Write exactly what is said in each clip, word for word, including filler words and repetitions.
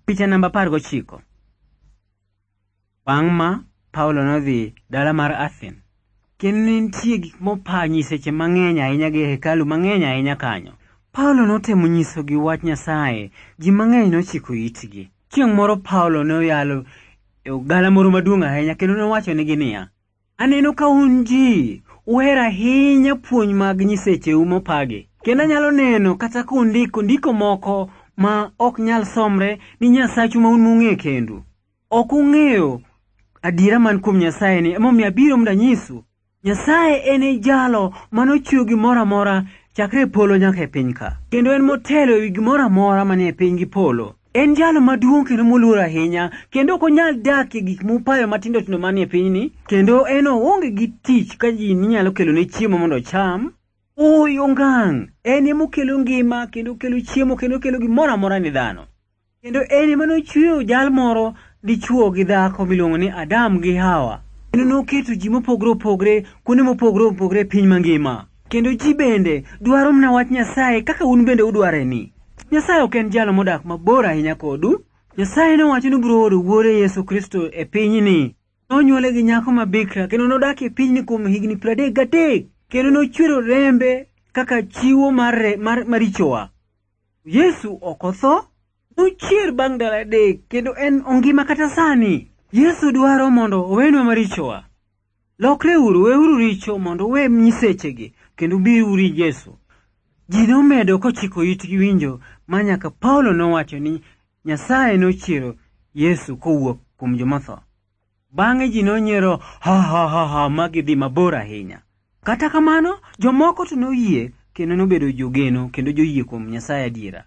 Picha namba apar gochiko. Bang' ma Paulo nodhi dala mar Athens. Kendo nitie gik mopa nyiseche mang'eny ahinya gi hekalu mang'eny ahinya kanyo. Paulo notemo nyisogi wach Nyasaye. Ji mang'eny nochiko itgi. Chieng' moro Paulo noyalo e dala moro maduong' ahinya kendo nowacho negi niya, aneno ka un ji uhero ahinya puonj mag nyisecheu mopagi. Kendo anyalo neno kata kundiko ndiko moko ma ok nyal somre ni Nyasachu ma un mung'e kendo. Ok ung'eyo adiera man kuom Nyasaye ni emomiyo abiro mondo anyisu. Nyasaye en e jalo manochiwo gimoro amora chakre polo nyaka e piny ka. Kendo en motelo ewi gimoro amora manie piny gi polo. En jalo maduong' kendo moluor ahinya, kendo ok onyal dak e gik mupayo matindo tindo manie piny ni. Kendo en oonge gi tich ka ji nyalo kelo ne chiemo mondo cham. Oy ongang, en ema okelo ngima kendo okelo chiemo kendo okelo gimoro amora ne dhano. Kendo en ema nochweyo jal moro dichuo gi dhako miluongo ni Adam gi Hawa. Kendo noketo ji mopogore opogore kuonde mopogore opogore piny mangima. Kendo ji bende dwaro mana wach Nyasaye kaka un bende udware ni. Nyasaye ok en jalo modak mabor ahinya kodu. Nyasaye nowacho ni biro oro wuode Yesu Kristo e piny ni. Nonyuole gi nyako ma bikra kendo nodak e piny ni kuom higni pradek gadek. Kendo nochwero rembe kaka chiwo mar, mar marichowa. Yesu ok otho, nochier bang' ndalo adek kendo en ongima kata sani. Yesu dwaro mondo owenwa marichowa. Lokreuru, weuru richo mondo uwe nyisechegi kendo biuru ir Yesu. Ji nomedo kochiko itgi winjo ma nyaka Paulo nowacho ni Nyasaye nochiero Yesu kowuok kuom joma tho. Bang'e ji nonyiero ha ha ha ha magidhi mabor ahinya. Kata kamano, jomoko to noyie kendo nobedo jogeno kendo joyie kuom Nyasaye adiera.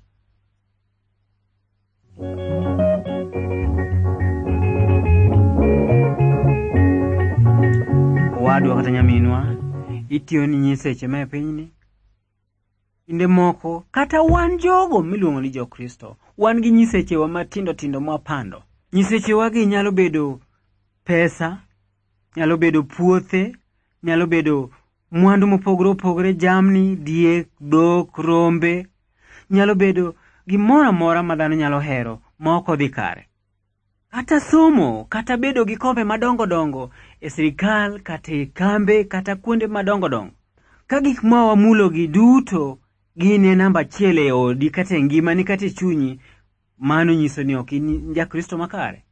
Wadwa kata nyaminwa, itiyo ni nyiseche ma e piny ni. Inde moko, kata wan jogo miluongo ni jo Kristo, wan gi nyiseche wa matindo tindo mwapando. Nyiseche wagi nyalo bedo pesa, nyalo bedo puothe, nyalo bedo mwandu mopogore opogore, jamni, diek, dhok, rombe, nyalo bedo gimoro amora ma dhano nyalo hero ma ok odhi kare. Kata somo, kata bedo gi kombe madongo dongo e sirikal, kata e kambe, kata kuonde madongo dongo. Ka gik ma wamulo gi duto gine namba achiel e odi kata e ngimani kata e chunyi, mano nyiso ni ok in ja Kristo makare.